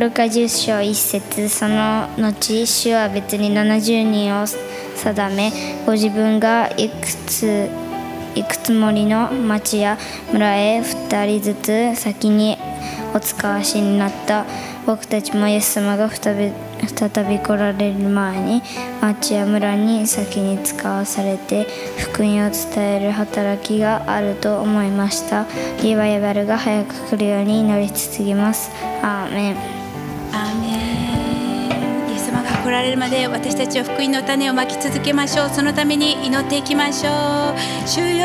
ルカ10章1節、その後主は別に70人を定め、ご自分が行くつもりの町や村へ2人ずつ先にお使わしになった。僕たちもイエス様が再び来られる前に町や村に先に使わされて福音を伝える働きがあると思いました。リバイバルが早く来るように祈り続けます。アーメン。 アーメン。イエス様が来られるまで私たちは福音の種をまき続けましょう。そのために祈っていきましょう。主よ、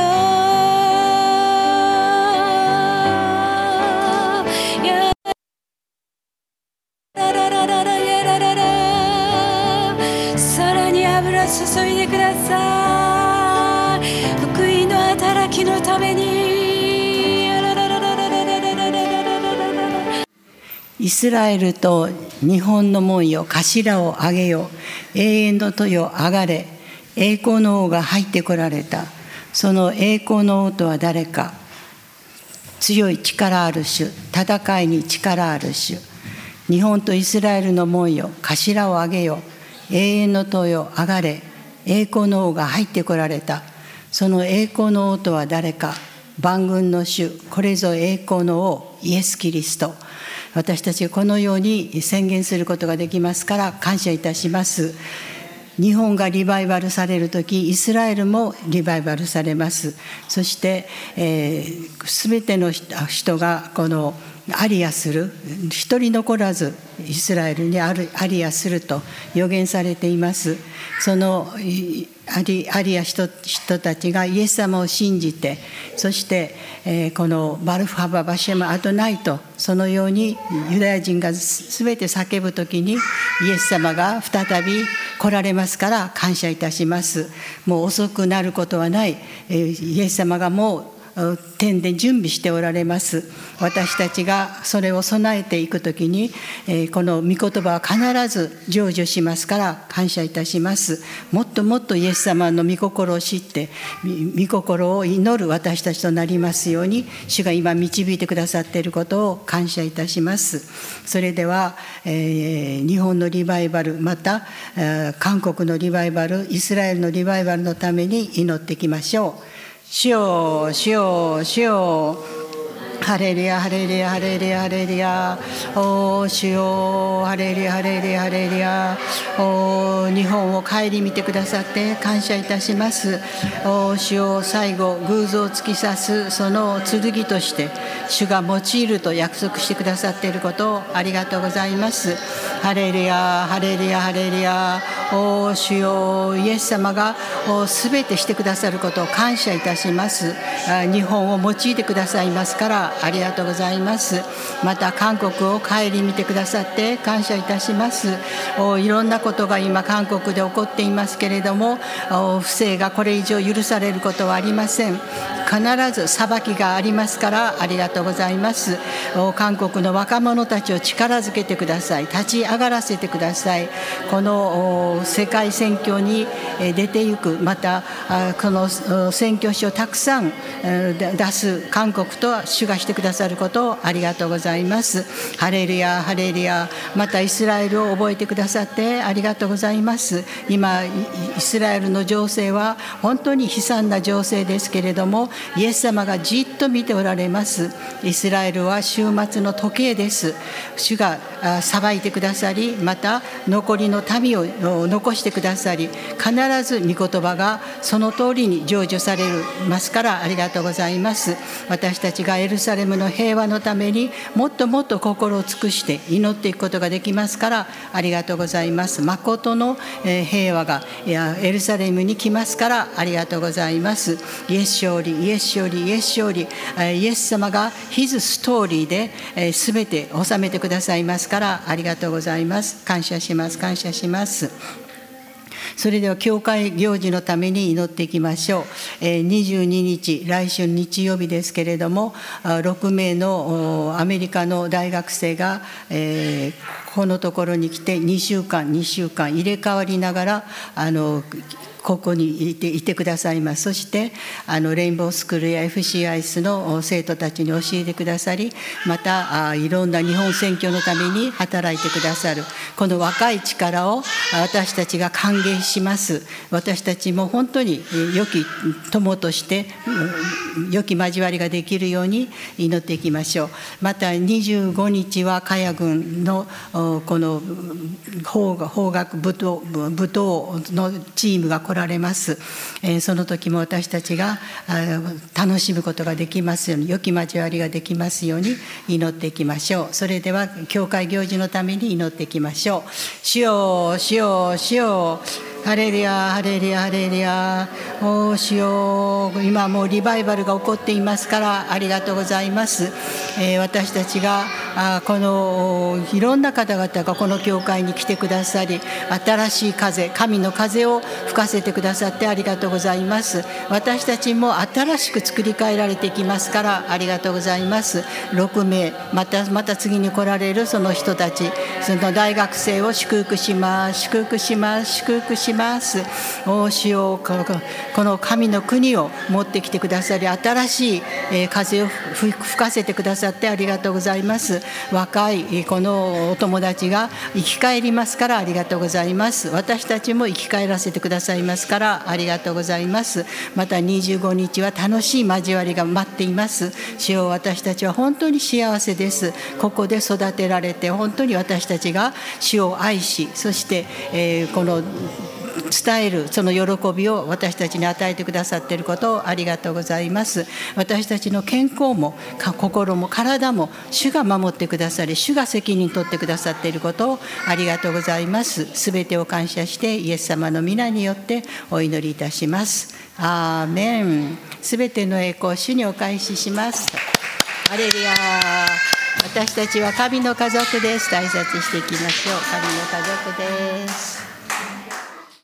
さらに油注いでください。福音の働きのために。 イスラエルと日本の門よ、頭を上げよ、永遠の戸よ上がれ。栄光の王が入ってこられた。その栄光の王とは誰か。強い力ある主、戦いに力ある主。日本とイスラエルの門よ、頭を上げよ、永遠の戸よ上がれ。栄光の王が入ってこられた。その栄光の王とは誰か。万軍の主、これぞ栄光の王、イエス・キリスト。私たちはこのように宣言することができますから感謝いたします。日本がリバイバルされるとき、イスラエルもリバイバルされます。そして、すべての人がこのアリアする、一人残らずイスラエルにアリアすると予言されています。そのアリア人たちがイエス様を信じて、そして、このバルフハババシェムアドナイト、そのようにユダヤ人が全て叫ぶときにイエス様が再び来られますから感謝いたします。もう遅くなることはない。イエス様がもう天で準備しておられます。私たちがそれを備えていくときに、この御言葉は必ず成就しますから感謝いたします。もっともっとイエス様の御心を知って御心を祈る私たちとなりますように、主が今導いてくださっていることを感謝いたします。それでは、日本のリバイバル、また韓国のリバイバル、イスラエルのリバイバルのために祈っていきましょう。主よ、主よ、主よ、ハレルヤ、ハレルヤ、ハレルヤ、ハレルヤ。お主よ、ハレルヤ、ハレルヤ、ハレルヤ。お日本を顧みてくださって感謝いたします。お主よ、最後偶像を突き刺すその剣として主が用いると約束してくださっていることをありがとうございます。ハレルヤ、ハレルヤ、ハレルヤ。お主よ、イエス様がすべてしてくださることを感謝いたします。日本を用いてくださいますからありがとうございます。また韓国を顧みてくださって感謝いたします。いろんなことが今韓国で起こっていますけれども、不正がこれ以上許されることはありません。必ず裁きがありますからありがとうございます。韓国の若者たちを力づけてください。立ち上がらせてください。この世界選挙に出ていく、またこの選挙紙をたくさん出す韓国と主がしてくださることをありがとうございます。ハレルヤ、ハレルヤ。またイスラエルを覚えてくださってありがとうございます。今イスラエルの情勢は本当に悲惨な情勢ですけれども、イエス様がじっと見ておられます。イスラエルは終末の時計です。主が裁いてくださり、また残りの民を残してくださり、必ず御言葉がその通りに成就されますからありがとうございます。私たちがエルサレムの平和のためにもっともっと心を尽くして祈っていくことができますからありがとうございます。誠の平和がエルサレムに来ますからありがとうございます。イエス勝利、イエス勝利、イエス勝利。イエス様が His ストーリーで全て収めてくださいますからありがとうございます。感謝します、感謝します。それでは教会行事のために祈っていきましょう。22日、来週日曜日ですけれども、6名のアメリカの大学生が、このところに来て2週間入れ替わりながらここにいてくださいます。そしてレインボースクールや FC アイスの生徒たちに教えてくださり、またいろんな日本選挙のために働いてくださるこの若い力を私たちが歓迎します。私たちも本当に良き友として良き交わりができるように祈っていきましょう。また25日は茅郡のこの邦楽舞踏のチームが来られます。その時も私たちが楽しむことができますように、良き交わりができますように祈っていきましょう。それでは教会行事のために祈っていきましょう。主よ、主よ、主よ、ハレルヤ、ハレルヤ、ハレルヤ。お主よ、今もうリバイバルが起こっていますからありがとうございます。私たちがこのいろんな方々がこの教会に来てくださり、新しい風、神の風を吹かせてくださってありがとうございます。私たちも新しく作り変えられていきますからありがとうございます。6名また次に来られるその人たち、その大学生を祝福します、祝福します、祝福します。お主よ、この神の国を持ってきてくださり、新しい風を吹かせてくださってありがとうございます。若いこのお友達が生き返りますからありがとうございます。私たちも生き返らせてくださいますからありがとうございます。また25日は楽しい交わりが待っています。主よ、私たちは本当に幸せです。ここで育てられて本当に私たちが主を愛し、そしてこの伝えるその喜びを私たちに与えてくださっていることをありがとうございます。私たちの健康も心も体も主が守ってくださり、主が責任取ってくださっていることをありがとうございます。すべてを感謝してイエス様の皆によってお祈りいたします。アーメン。すべての栄光を主にお返しします。ハレルヤ。私たちは神の家族です。大切にしていきましょう。神の家族です。